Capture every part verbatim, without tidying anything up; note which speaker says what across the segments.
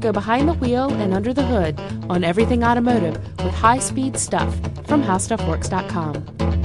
Speaker 1: Go behind the wheel and under the hood on everything automotive with high-speed stuff from how stuff works dot com.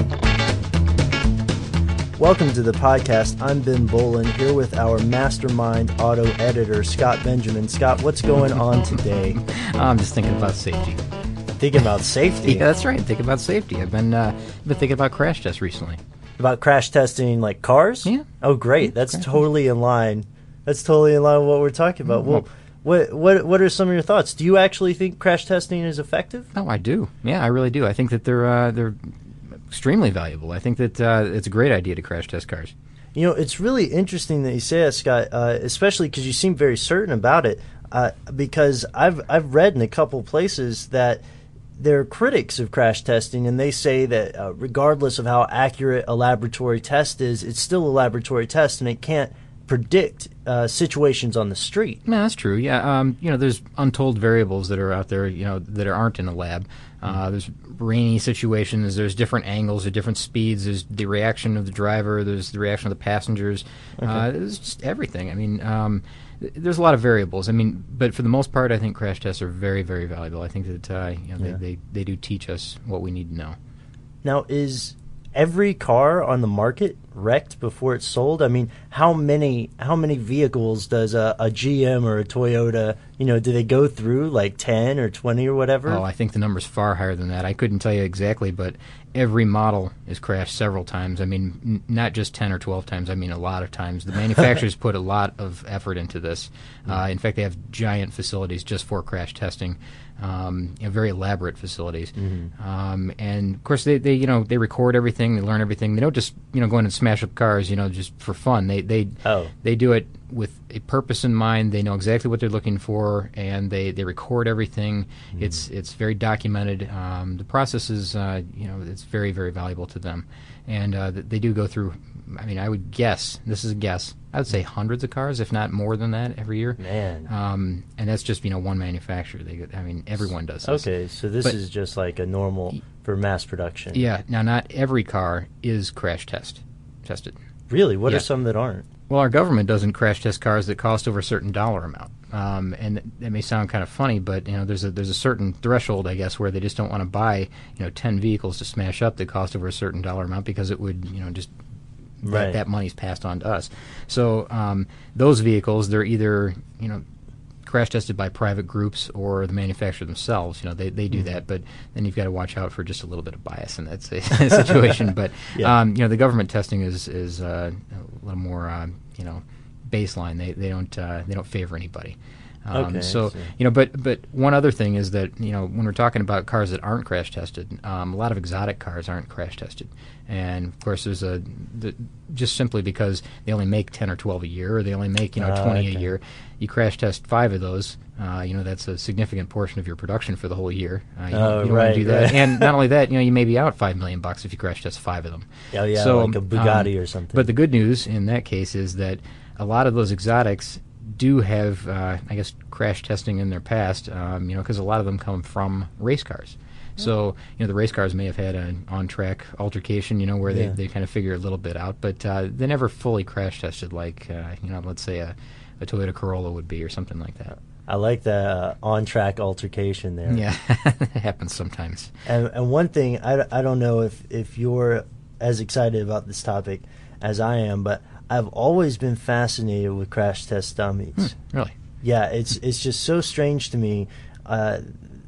Speaker 2: Welcome to the podcast. I'm Ben Bolin here with our mastermind auto editor, Scott Benjamin. Scott, what's going on today?
Speaker 3: I'm just thinking about safety.
Speaker 2: Thinking about safety?
Speaker 3: Yeah, that's right. Thinking about safety. I've been uh, been thinking about crash tests recently.
Speaker 2: About crash testing, like cars?
Speaker 3: Yeah.
Speaker 2: Oh, great. That's crash totally testing. in line. That's totally in line with what we're talking about. Mm-hmm. Well, what what what are some of your thoughts? Do you actually think crash testing is effective?
Speaker 3: Oh, I do. Yeah, I really do. I think that they're uh, they're extremely valuable. I think that uh, it's a great idea to crash test cars.
Speaker 2: You know, it's really interesting that you say that, Scott, uh, especially because you seem very certain about it. Uh, because I've I've read in a couple places that they're critics of crash testing, and they say that uh, regardless of how accurate a laboratory test is, it's still a laboratory test, and it can't predict uh, situations on the street.
Speaker 3: Yeah, that's true. Yeah, um, you know, there's untold variables that are out there, you know, that aren't in a lab. Uh, there's rainy situations. There's different angles at different speeds. There's the reaction of the driver. There's the reaction of the passengers. Okay. Uh, there's just everything. I mean, um, th- there's a lot of variables. I mean, but for the most part, I think crash tests are very, very valuable. I think that uh, you know, yeah. they, they they do teach us what we need to know.
Speaker 2: Now, is every car on the market wrecked before it's sold? I mean, how many how many vehicles does a, a G M or a Toyota, you know, do they go through, like ten or twenty or whatever?
Speaker 3: Oh, I think the number's far higher than that. I couldn't tell you exactly, but every model is crashed several times. I mean, n- not just ten or twelve times. I mean, a lot of times. The manufacturers put a lot of effort into this. Uh, in fact, they have giant facilities just for crash testing. Um, you know, very elaborate facilities, mm-hmm. um, and of course they, they you know they record everything, they learn everything. They don't just you know go in and smash up cars, you know, just for fun. They they
Speaker 2: oh.
Speaker 3: they do it with a purpose in mind. They know exactly what they're looking for, and they, they record everything. Mm-hmm. It's it's very documented. Um, the process is uh, you know it's very very valuable to them, and uh, they do go through. I mean, I would guess, this is a guess, I would say hundreds of cars, if not more than that, every year.
Speaker 2: Man.
Speaker 3: Um, and that's just, you know, one manufacturer. They, I mean, everyone does this.
Speaker 2: Okay, so this but, is just like a normal for mass production.
Speaker 3: Yeah. Now, not every car is crash test tested.
Speaker 2: Really? What
Speaker 3: yeah.
Speaker 2: are some that aren't?
Speaker 3: Well, our government doesn't crash test cars that cost over a certain dollar amount. Um, and it may sound kind of funny, but you know, there's a there's a certain threshold, I guess, where they just don't want to buy, you know, ten vehicles to smash up that cost over a certain dollar amount because it would, you know, just
Speaker 2: Right.
Speaker 3: That, that money's passed on to us. So um, those vehicles, they're either you know crash tested by private groups or the manufacturer themselves. You know they, they do mm-hmm. that, but then you've got to watch out for just a little bit of bias in that situation. But
Speaker 2: yeah.
Speaker 3: um, you know the government testing is is uh, a little more uh, you know baseline. They they don't uh, they don't favor anybody. Um,
Speaker 2: okay,
Speaker 3: so you know, but but one other thing is that you know when we're talking about cars that aren't crash tested, um, a lot of exotic cars aren't crash tested, and of course there's a the, just simply because they only make ten or twelve a year, or they only make you know
Speaker 2: uh,
Speaker 3: twenty
Speaker 2: okay.
Speaker 3: a year. You crash test five of those, uh, you know that's a significant portion of your production for the whole year. Uh, you
Speaker 2: oh,
Speaker 3: don't, you don't
Speaker 2: right,
Speaker 3: want to do that,
Speaker 2: right.
Speaker 3: and not only that, you know you may be out five million bucks if you crash test five of them.
Speaker 2: Oh yeah,
Speaker 3: so,
Speaker 2: like a Bugatti
Speaker 3: um,
Speaker 2: or something.
Speaker 3: But the good news in that case is that a lot of those exotics do have, uh, I guess, crash testing in their past, um, you know, because a lot of them come from race cars. So, you know, the race cars may have had an on-track altercation, you know, where
Speaker 2: yeah.
Speaker 3: they, they kind of figure a little bit out, but uh, they never fully crash tested like, uh, you know, let's say a, a Toyota Corolla would be or something like that.
Speaker 2: I like the uh, on-track altercation there.
Speaker 3: Yeah, it happens sometimes.
Speaker 2: And, and one thing, I, I don't know if, if you're as excited about this topic as I am, but I've always been fascinated with crash test dummies.
Speaker 3: Hmm, really?
Speaker 2: Yeah, it's it's just so strange to me uh,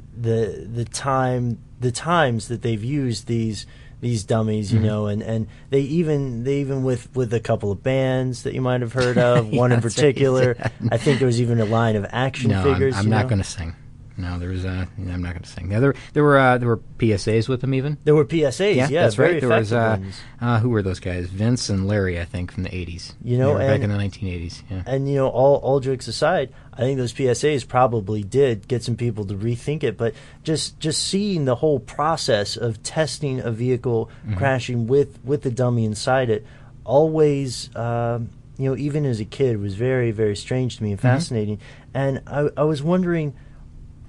Speaker 2: the the time the times that they've used these these dummies, you mm-hmm. know, and, and they even they even with, with a couple of bands that you might have heard of, one
Speaker 3: yeah,
Speaker 2: in particular.
Speaker 3: Right.
Speaker 2: I think there was even a line of action
Speaker 3: no,
Speaker 2: figures.
Speaker 3: I'm, I'm not going to sing. No, there was. Uh, I'm not going to sing. Yeah, there, there were. Uh, there were P S As with them even.
Speaker 2: There were P S As.
Speaker 3: Yeah,
Speaker 2: yeah
Speaker 3: that's
Speaker 2: very
Speaker 3: right. There was. Uh,
Speaker 2: ones.
Speaker 3: Uh, who were those guys? Vince and Larry, I think, from the eighties.
Speaker 2: You know,
Speaker 3: and,
Speaker 2: and,
Speaker 3: back in the nineteen eighties. Yeah.
Speaker 2: And you know, all all jokes aside, I think those P S As probably did get some people to rethink it. But just just seeing the whole process of testing a vehicle mm-hmm. crashing with with the dummy inside it, always. Um, you know, even as a kid, was very very strange to me and fascinating. Mm-hmm. And I, I was wondering.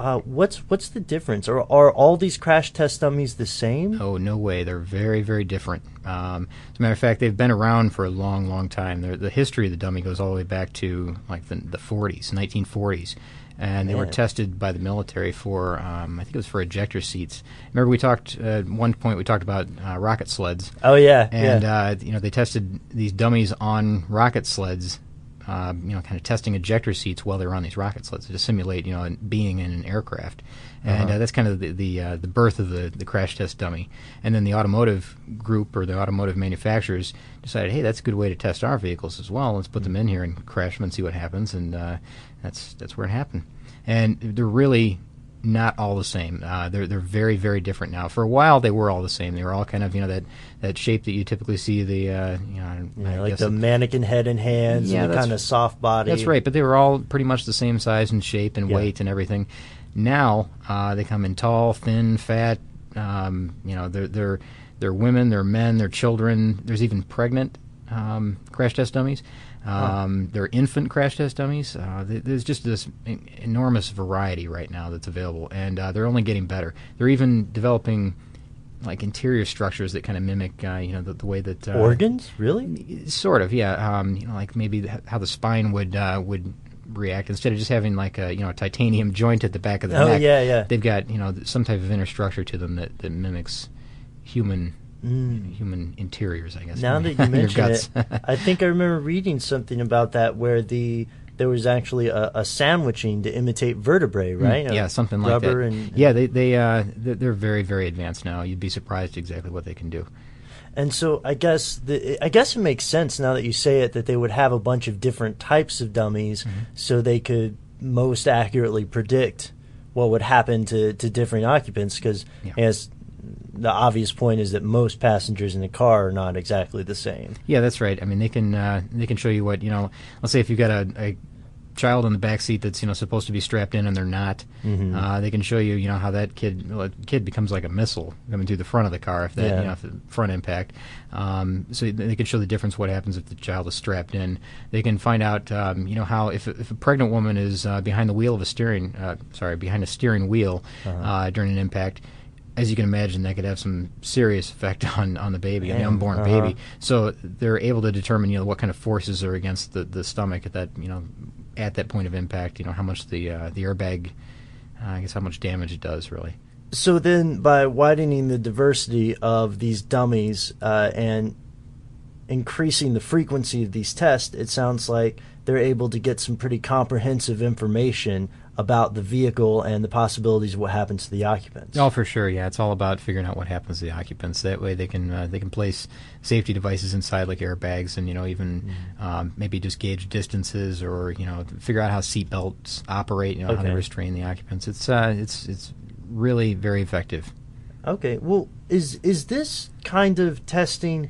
Speaker 2: Uh, what's what's the difference? Are are all these crash test dummies the same?
Speaker 3: Oh, no way. They're very, very different. Um, as a matter of fact, they've been around for a long, long time. They're, the history of the dummy goes all the way back to like the, the forties, nineteen forties. And they
Speaker 2: Man.
Speaker 3: were tested by the military for, um, I think it was for ejector seats. Remember we talked, uh, at one point we talked about uh, rocket sleds.
Speaker 2: Oh, yeah.
Speaker 3: And,
Speaker 2: yeah.
Speaker 3: uh, you know, they tested these dummies on rocket sleds, uh, you know, kind of testing ejector seats while they were on these rocket sleds to simulate, you know, being in an aircraft. And
Speaker 2: Uh-huh.
Speaker 3: uh, that's kind of the the, uh, the birth of the, the crash test dummy. And then the automotive group or the automotive manufacturers decided, hey, that's a good way to test our vehicles as well. Let's put them in here and crash them and see what happens. And uh, that's that's where it happened. And they're really not all the same. Uh, they're they're very, very different now. For a while, they were all the same. They were all kind of, you know, that, that shape that you typically see the, uh, you know,
Speaker 2: Yeah,
Speaker 3: I
Speaker 2: like
Speaker 3: guess
Speaker 2: the
Speaker 3: it-
Speaker 2: mannequin head and hands
Speaker 3: Yeah,
Speaker 2: and the
Speaker 3: that's-
Speaker 2: kind of soft body.
Speaker 3: That's right, but they were all pretty much the same size and shape and
Speaker 2: Yeah.
Speaker 3: weight and everything. Now uh, they come in tall, thin, fat. Um, you know, they're they're they're women, they're men, they're children. There's even pregnant um, crash test dummies. Um, They're infant crash test dummies. Uh, th- there's just this en- enormous variety right now that's available, and uh, they're only getting better. They're even developing like interior structures that kind of mimic, uh, you know, the, the way that uh,
Speaker 2: Organs? Really?
Speaker 3: Sort of, yeah. Um, you know, like maybe the, how the spine would uh, would react instead of just having like a you know a titanium joint at the back of the
Speaker 2: Oh,
Speaker 3: neck.
Speaker 2: yeah, yeah.
Speaker 3: They've got you know th- some type of inner structure to them that, that mimics human
Speaker 2: Mm.
Speaker 3: human interiors, I guess.
Speaker 2: Now that
Speaker 3: Your
Speaker 2: you mention
Speaker 3: guts.
Speaker 2: it, I think I remember reading something about that where the there was actually a, a sandwiching to imitate vertebrae, right?
Speaker 3: Mm, yeah,
Speaker 2: Uh,
Speaker 3: something like
Speaker 2: rubber
Speaker 3: that.
Speaker 2: And,
Speaker 3: yeah, they they uh, they're, they're very very advanced now. You'd be surprised exactly what they can do.
Speaker 2: And so I guess the, I guess it makes sense now that you say it that they would have a bunch of different types of dummies
Speaker 3: Mm-hmm.
Speaker 2: so they could most accurately predict what would happen to, to different occupants because
Speaker 3: Yeah.
Speaker 2: as the obvious point is that most passengers in the car are not exactly the same.
Speaker 3: Yeah, that's right. I mean, they can uh, they can show you what you know. Let's say if you've got a, a child in the back seat that's you know supposed to be strapped in and they're not.
Speaker 2: Mhm.
Speaker 3: Uh, they can show you you know how that kid well, kid becomes like a missile coming through the front of the car if that
Speaker 2: Yeah.
Speaker 3: you know if the front impact. Um, so they can show the difference what happens if the child is strapped in. They can find out um, you know how if if a pregnant woman is uh, behind the wheel of a steering uh, sorry behind a steering wheel
Speaker 2: Uh-huh.
Speaker 3: uh, during an impact. As you can imagine, that could have some serious effect on, on the baby, on the
Speaker 2: Man,
Speaker 3: unborn
Speaker 2: uh-huh.
Speaker 3: baby. So they're able to determine, you know, what kind of forces are against the, the stomach at that, you know, at that point of impact. You know, how much the uh, the airbag, uh, I guess, how much damage it does, really.
Speaker 2: So then, by widening the diversity of these dummies uh, and increasing the frequency of these tests, it sounds like they're able to get some pretty comprehensive information about the vehicle and the possibilities of what happens to the occupants.
Speaker 3: Oh, for sure, yeah. It's all about figuring out what happens to the occupants. That way, they can uh, they can place safety devices inside, like airbags, and you know, even
Speaker 2: Mm-hmm.
Speaker 3: um, maybe just gauge distances, or you know, figure out how seat belts operate. You know, how they
Speaker 2: Okay.
Speaker 3: restrain the occupants. It's uh, it's it's really very effective.
Speaker 2: Okay, well, is is this kind of testing?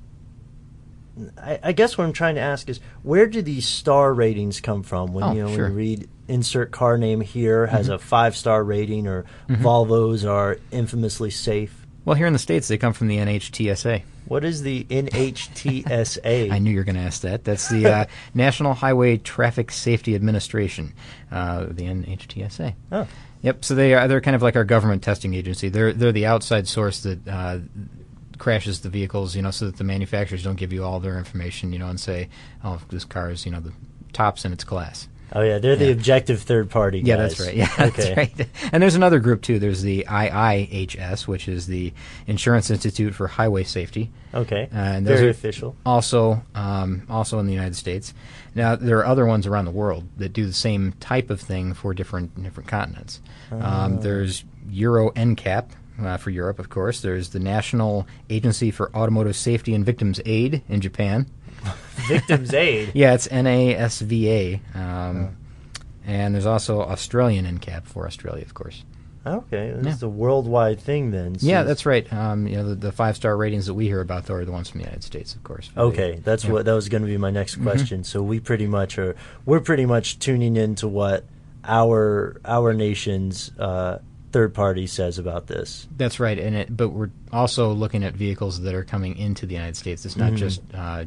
Speaker 2: I, I guess what I'm trying to ask is, where do these star ratings come from? When
Speaker 3: Oh,
Speaker 2: you know
Speaker 3: sure.
Speaker 2: when you read insert car name here has
Speaker 3: Mm-hmm.
Speaker 2: a five star rating, or Volvos are infamously safe.
Speaker 3: Well, here in the States, they come from the N H T S A.
Speaker 2: What is the N H T S A?
Speaker 3: I knew you were going to ask that. That's the uh, National Highway Traffic Safety Administration, uh, the N H T S A.
Speaker 2: Oh.
Speaker 3: Yep. So they are they're kind of like our government testing agency. They're they're the outside source that uh, crashes the vehicles, you know, so that the manufacturers don't give you all their information, you know, and say, oh, this car is, you know, the tops in its class.
Speaker 2: Oh yeah, they're the
Speaker 3: Yeah.
Speaker 2: objective third party guys.
Speaker 3: Yeah, that's right. Yeah,
Speaker 2: okay.
Speaker 3: that's right. And there's another group too. There's the I I H S, which is the Insurance Institute for Highway Safety.
Speaker 2: Okay.
Speaker 3: Uh, and those
Speaker 2: Very
Speaker 3: are
Speaker 2: official.
Speaker 3: Also, um, also in the United States. Now there are other ones around the world that do the same type of thing for different different continents. Um, there's Euro N C A P uh, for Europe, of course. There's the National Agency for Automotive Safety and Victims Aid in Japan.
Speaker 2: Victims Aid.
Speaker 3: Yeah, it's N A S V A. Um, And there's also Australian N C A P for Australia, of course.
Speaker 2: Okay, this
Speaker 3: Yeah.
Speaker 2: is a worldwide thing then.
Speaker 3: Yeah,
Speaker 2: since-
Speaker 3: that's right. Um, you know, the, the five-star ratings that we hear about, though, are the ones from the United States, of course.
Speaker 2: Okay, that's
Speaker 3: Yeah. Mm-hmm.
Speaker 2: what that was going to be my next question. So we pretty much are we're pretty much tuning into what our our nation's uh, third party says about this.
Speaker 3: That's right, and it, but we're also looking at vehicles that are coming into the United States. It's not
Speaker 2: Mhm.
Speaker 3: just uh,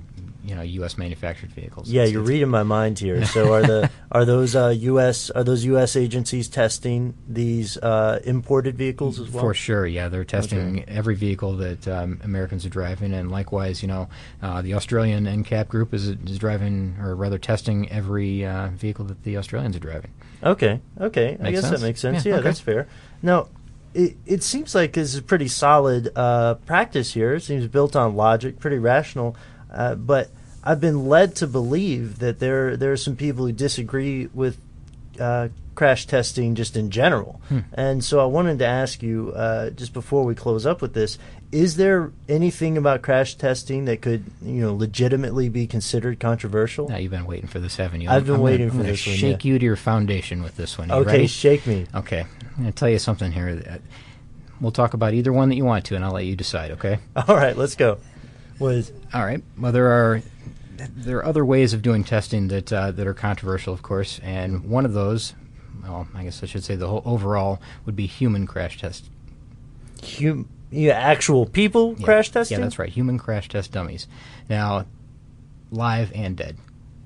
Speaker 3: you know U S manufactured vehicles.
Speaker 2: Yeah,
Speaker 3: It's-
Speaker 2: you're
Speaker 3: it's-
Speaker 2: reading my mind here. So are the are those uh, U S are those U S agencies testing these uh, imported vehicles as well?
Speaker 3: For sure, yeah. They're testing
Speaker 2: Okay.
Speaker 3: every vehicle that um, Americans are driving, and likewise, you know, uh, the Australian N C A P group is, is driving, or rather testing every uh, vehicle that the Australians are driving.
Speaker 2: Okay, okay. I
Speaker 3: Makes
Speaker 2: guess
Speaker 3: sense?
Speaker 2: that makes sense.
Speaker 3: Yeah,
Speaker 2: Yeah,
Speaker 3: okay.
Speaker 2: that's fair. Now, it it seems like this is pretty solid uh, practice here. It seems built on logic, pretty rational. Uh, but I've been led to believe that there there are some people who disagree with uh, crash testing just in general.
Speaker 3: Hmm.
Speaker 2: And so I wanted to ask you, uh, just before we close up with this, is there anything about crash testing that could, you know, legitimately be considered controversial?
Speaker 3: Now, you've been waiting for this, haven't you?
Speaker 2: I've been
Speaker 3: I'm
Speaker 2: waiting
Speaker 3: gonna,
Speaker 2: for
Speaker 3: I'm
Speaker 2: this
Speaker 3: gonna
Speaker 2: one,
Speaker 3: shake
Speaker 2: yeah.
Speaker 3: you to your foundation with this one. Are you
Speaker 2: Okay,
Speaker 3: ready?
Speaker 2: shake me.
Speaker 3: Okay. I'm going to tell you something here. That we'll talk about either one that you want to, and I'll let you decide, okay?
Speaker 2: All right, let's go. What is
Speaker 3: All right. Well, there are there are other ways of doing testing that uh, that are controversial, of course, and one of those, well, I guess I should say the whole overall would be human crash test.
Speaker 2: hum- yeah, actual people
Speaker 3: Yeah.
Speaker 2: crash testing?
Speaker 3: Yeah, that's right. Human crash test dummies. Now, live and dead.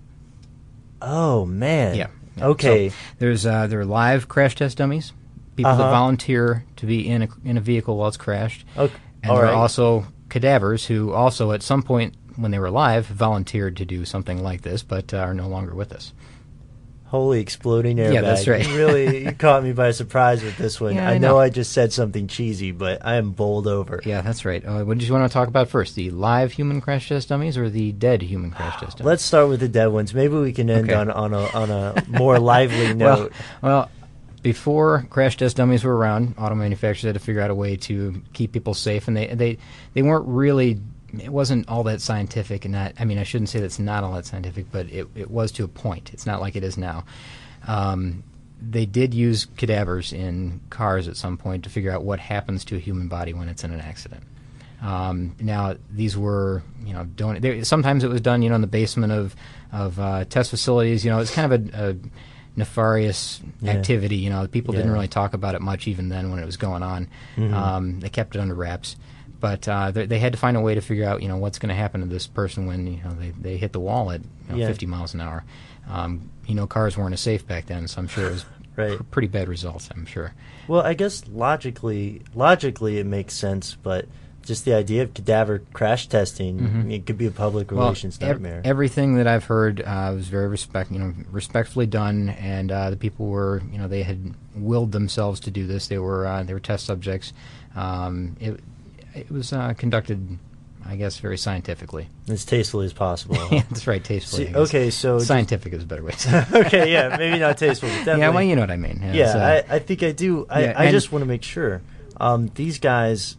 Speaker 2: Oh, man.
Speaker 3: Yeah. Yeah.
Speaker 2: Okay.
Speaker 3: So there's uh, there are live crash test dummies, people that
Speaker 2: Uh-huh.
Speaker 3: volunteer to be in a in a vehicle while it's crashed,
Speaker 2: Okay.
Speaker 3: and
Speaker 2: All
Speaker 3: there
Speaker 2: right.
Speaker 3: are also cadavers who also at some point when they were alive volunteered to do something like this, but uh, are no longer with us.
Speaker 2: Holy exploding airbag.
Speaker 3: Yeah, that's right.
Speaker 2: You really you caught me by surprise with this one.
Speaker 3: Yeah,
Speaker 2: I,
Speaker 3: I
Speaker 2: know.
Speaker 3: know.
Speaker 2: I just said something cheesy, but I am bowled over.
Speaker 3: Yeah, that's right. Uh, what did you want to talk about first? The live human crash test dummies or the dead human crash test dummies?
Speaker 2: Let's start with the dead ones. Maybe we can end
Speaker 3: Okay.
Speaker 2: on, on a on a more lively
Speaker 3: well,
Speaker 2: note.
Speaker 3: well, before crash test dummies were around, auto manufacturers had to figure out a way to keep people safe, and they they, they weren't really. It wasn't all that scientific, and not. I mean, I shouldn't say that's not all that scientific, but it it was to a point. It's not like it is now. Um, they did use cadavers in cars at some point to figure out what happens to a human body when it's in an accident. Um, now, these were, you know, don- they, sometimes it was done, you know, in the basement of of uh, test facilities. You know, it's kind of a, a nefarious
Speaker 2: Yeah.
Speaker 3: activity. You know, people didn't
Speaker 2: Yeah.
Speaker 3: really talk about it much even then when it was going on.
Speaker 2: Mhm.
Speaker 3: Um, they kept it under wraps. But uh, they, they had to find a way to figure out, you know, what's going to happen to this person when you know they, they hit the wall at you know,
Speaker 2: Yeah.
Speaker 3: fifty miles an hour. Um, you know, cars weren't as safe back then, so I'm sure it was
Speaker 2: Right.
Speaker 3: pr- pretty bad results. I'm sure.
Speaker 2: Well, I guess logically, logically it makes sense, but just the idea of cadaver crash testing,
Speaker 3: Mhm.
Speaker 2: it could be a public
Speaker 3: Well,
Speaker 2: relations
Speaker 3: ev-
Speaker 2: nightmare.
Speaker 3: everything that I've heard uh, was very respect, you know, respectfully done, and uh, the people were, you know, they had willed themselves to do this. They were uh, they were test subjects. Um, it it was uh, conducted, I guess, very scientifically.
Speaker 2: as tastefully as possible. huh?
Speaker 3: Yeah, that's right, tastefully.
Speaker 2: See,
Speaker 3: I guess.
Speaker 2: okay, so just-
Speaker 3: scientific is a better way to say it.
Speaker 2: okay, yeah, maybe not tasteful, but definitely.
Speaker 3: Yeah, well, you know what I mean.
Speaker 2: Yeah,
Speaker 3: It's, uh,
Speaker 2: I, I think I do. I,
Speaker 3: yeah,
Speaker 2: I
Speaker 3: and-
Speaker 2: just want to make sure. Um, these guys,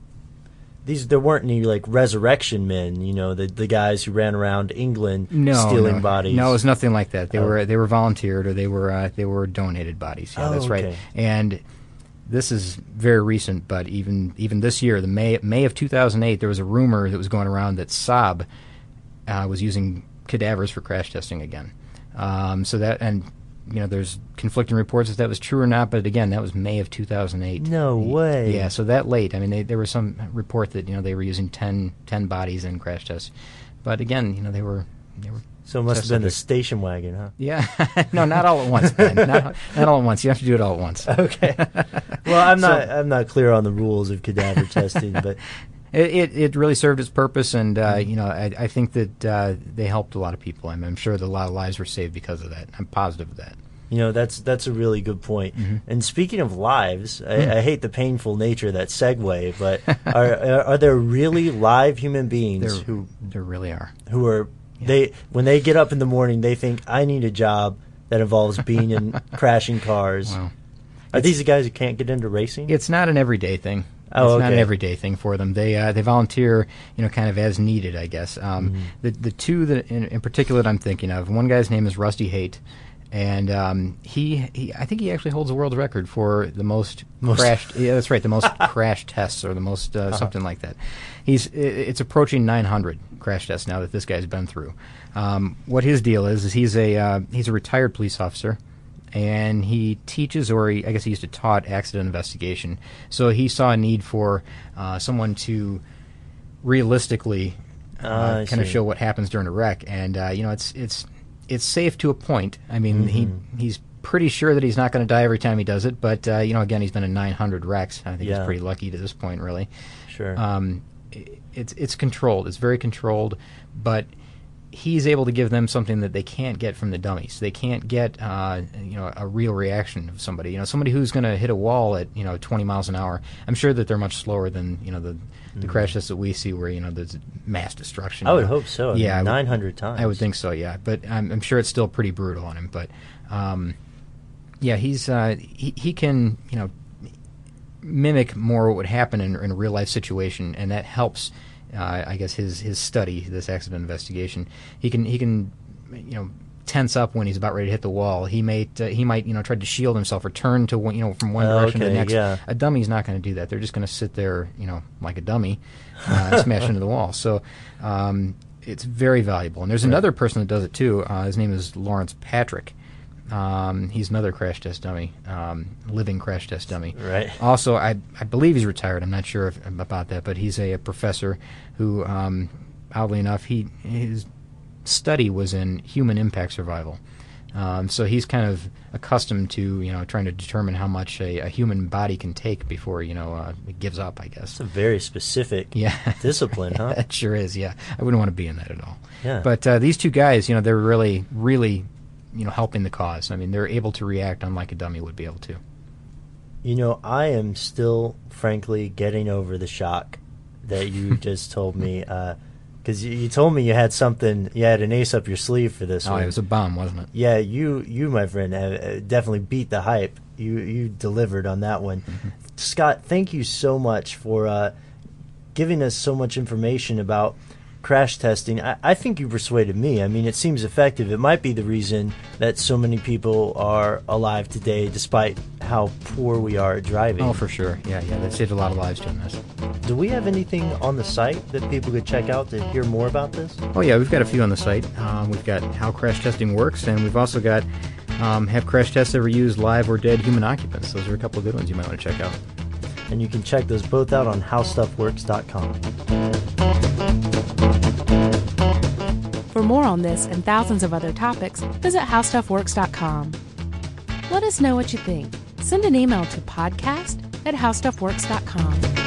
Speaker 2: these there weren't any like resurrection men. You know, the the guys who ran around England
Speaker 3: no,
Speaker 2: stealing
Speaker 3: no.
Speaker 2: bodies.
Speaker 3: No, it was nothing like that. They
Speaker 2: Oh.
Speaker 3: were they were volunteered or they were uh, they were donated bodies. Yeah,
Speaker 2: Oh,
Speaker 3: that's right.
Speaker 2: okay.
Speaker 3: And this is very recent, but even even this year, the May May of two thousand eight, there was a rumor that was going around that Saab uh, was using cadavers for crash testing again. Um, so that and you know, there's conflicting reports if that was true or not. But again, that was May of two thousand eight.
Speaker 2: No way.
Speaker 3: Yeah, so that late. I mean, they, there was some report that you know they were using ten, ten bodies in crash tests, but again, you know, they were they were.
Speaker 2: So it must
Speaker 3: test
Speaker 2: have been the
Speaker 3: subjects.
Speaker 2: station wagon, huh?
Speaker 3: Yeah, no, not all at once, Ben. not, not all at once. You have to do it all at once.
Speaker 2: Okay. Well, I'm
Speaker 3: So-
Speaker 2: not. I'm not clear on the rules of cadaver testing, but
Speaker 3: It, it it really served its purpose, and uh, you know, I, I think that uh, they helped a lot of people. I'm, I'm sure that a lot of lives were saved because of that. I'm positive of that.
Speaker 2: you know that's that's a really good point.
Speaker 3: Mhm.
Speaker 2: And speaking of lives,
Speaker 3: Hmm.
Speaker 2: I, I hate the painful nature of that segue, but are are, are there really live human beings
Speaker 3: There,
Speaker 2: who
Speaker 3: there really are.
Speaker 2: who are
Speaker 3: Yeah.
Speaker 2: they when they get up in the morning they think I need a job that involves being in crashing cars?
Speaker 3: Wow.
Speaker 2: Are these the guys who can't get into racing?
Speaker 3: It's not an everyday thing.
Speaker 2: Oh,
Speaker 3: it's not an
Speaker 2: okay.
Speaker 3: everyday thing for them. They uh, they volunteer, you know, kind of as needed, I guess. Um,
Speaker 2: Mhm.
Speaker 3: The the two that in, in particular that I'm thinking of, one guy's name is Rusty Haight, and um, he, he I think he actually holds the world record for the most,
Speaker 2: Most-
Speaker 3: crashed. Yeah, that's right, the most crash tests or the most uh,
Speaker 2: Uh-huh.
Speaker 3: something like that. He's i- it's approaching nine hundred crash tests now that this guy's been through. Um, what his deal is is he's a uh, he's a retired police officer. And he teaches, or he, I guess he used to taught accident investigation. So he saw a need for uh, someone to realistically
Speaker 2: uh,
Speaker 3: uh, kind of show what happens during a wreck. And uh, you know, it's it's it's safe to a point. I mean, mm-hmm. he he's pretty sure that he's not going to die every time he does it. But uh, you know, again, he's been in nine hundred wrecks. I think
Speaker 2: yeah.
Speaker 3: he's pretty lucky to this point, really.
Speaker 2: Sure.
Speaker 3: Um, it, it's it's controlled. It's very controlled, but he's able to give them something that they can't get from the dummies. They can't get, uh, you know, a real reaction of somebody. You know, somebody who's going to hit a wall at, you know, twenty miles an hour. I'm sure that they're much slower than, you know, the mm-hmm. the crash tests that we see where, you know, there's mass destruction.
Speaker 2: I would
Speaker 3: know.
Speaker 2: hope so. I
Speaker 3: yeah,
Speaker 2: mean, nine hundred times.
Speaker 3: I would think so. Yeah, but I'm, I'm sure it's still pretty brutal on him. But um, yeah, he's uh, he he can, you know, mimic more what would happen in, in a real life situation, and that helps. Uh, I guess his his study, this accident investigation, he can he can you know tense up when he's about ready to hit the wall. He might uh, he might you know try to shield himself or turn to one, you know from one
Speaker 2: uh,
Speaker 3: direction
Speaker 2: okay,
Speaker 3: to the next.
Speaker 2: Yeah.
Speaker 3: A dummy's not going to do that. They're just going to sit there you know like a dummy, uh, and smash into the wall. So um, it's very valuable. And there's
Speaker 2: right.
Speaker 3: another person that does it too. Uh, his name is Lawrence Patrick. Um, he's another crash test dummy, um, living crash test dummy.
Speaker 2: Right.
Speaker 3: Also, I I believe he's retired. I'm not sure if, about that, but he's a, a professor who, um, oddly enough, he his study was in human impact survival. Um, so he's kind of accustomed to you know trying to determine how much a, a human body can take before you know uh, it gives up. I guess
Speaker 2: it's a very specific
Speaker 3: yeah.
Speaker 2: discipline, huh?
Speaker 3: It sure is. Yeah, I wouldn't want to be in that at all.
Speaker 2: Yeah.
Speaker 3: But uh, these two guys, you know, they're really really. you know, helping the cause. I mean, they're able to react unlike a dummy would be able to.
Speaker 2: You know, I am still, frankly, getting over the shock that you just told me, because uh, you, you told me you had something, you had an ace up your sleeve for this
Speaker 3: oh,
Speaker 2: one.
Speaker 3: It was a bomb, wasn't it?
Speaker 2: Yeah, you, you my friend, uh, definitely beat the hype. You, you delivered on that one. Mm-hmm. Scott, thank you so much for uh, giving us so much information about crash testing. I, I think you persuaded me. I mean, it seems effective. It might be the reason that so many people are alive today, despite how poor we are at driving.
Speaker 3: Oh, for sure. Yeah, yeah. That saved a lot of lives doing this.
Speaker 2: Do we have anything on the site that people could check out to hear more about this?
Speaker 3: Oh, yeah. We've got a few on the site. Um, we've got how crash testing works, and we've also got um, have crash tests ever used live or dead human occupants. Those are a couple of good ones you might want to check out.
Speaker 2: And you can check those both out on how stuff works dot com.
Speaker 1: For more on this and thousands of other topics, visit how stuff works dot com. Let us know what you think. Send an email to podcast at how stuff works dot com.